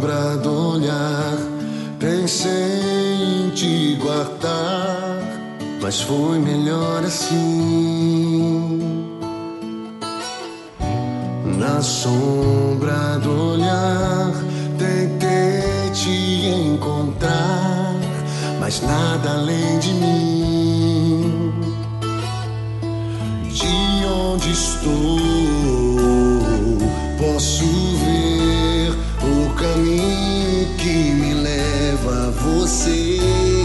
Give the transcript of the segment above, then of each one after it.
sombra do olhar, pensei em te guardar, mas foi melhor assim. Na sombra do olhar, tentei te encontrar, mas nada além de mim. De onde estou, posso ver o caminho que me leva a você.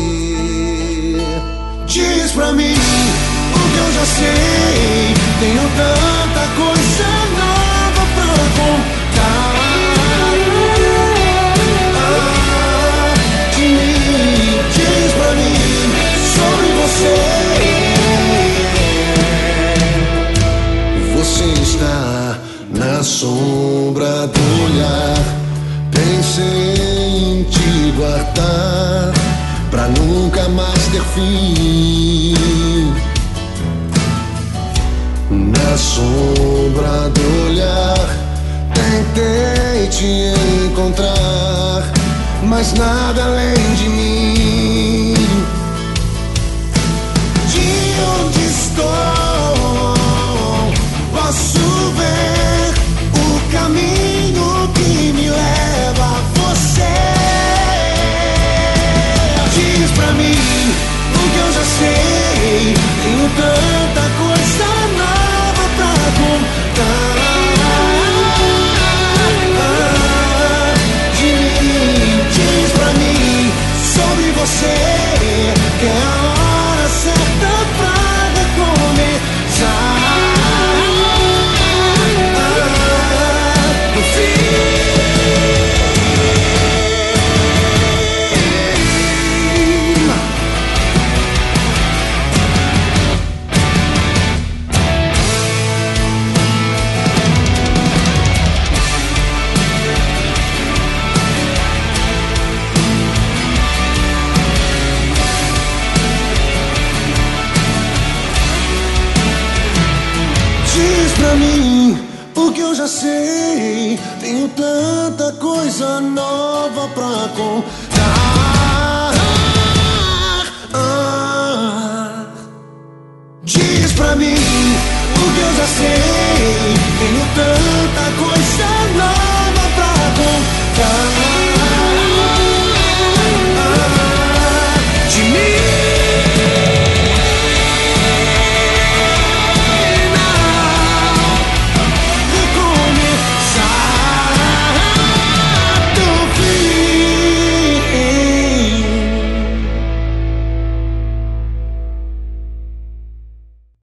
Diz pra mim o que eu já sei, tenho tanta coisa nova pra contar. De mim, diz pra mim sobre você. Você está na sombra do olhar, pensei em te guardar pra nunca mais ter fim. Na sombra do olhar, tentei te encontrar, mas nada além de mim. De onde estou, posso ver o caminho que me leva a você. Diz pra mim o que eu já sei, tenho tanta coisa nova pra contar. De mim, diz pra mim sobre você, que é a hora certa pra recomeçar. Diz pra mim o que eu já sei, tenho tanta coisa nova pra contar. Diz pra mim o que eu já sei, tenho tanta coisa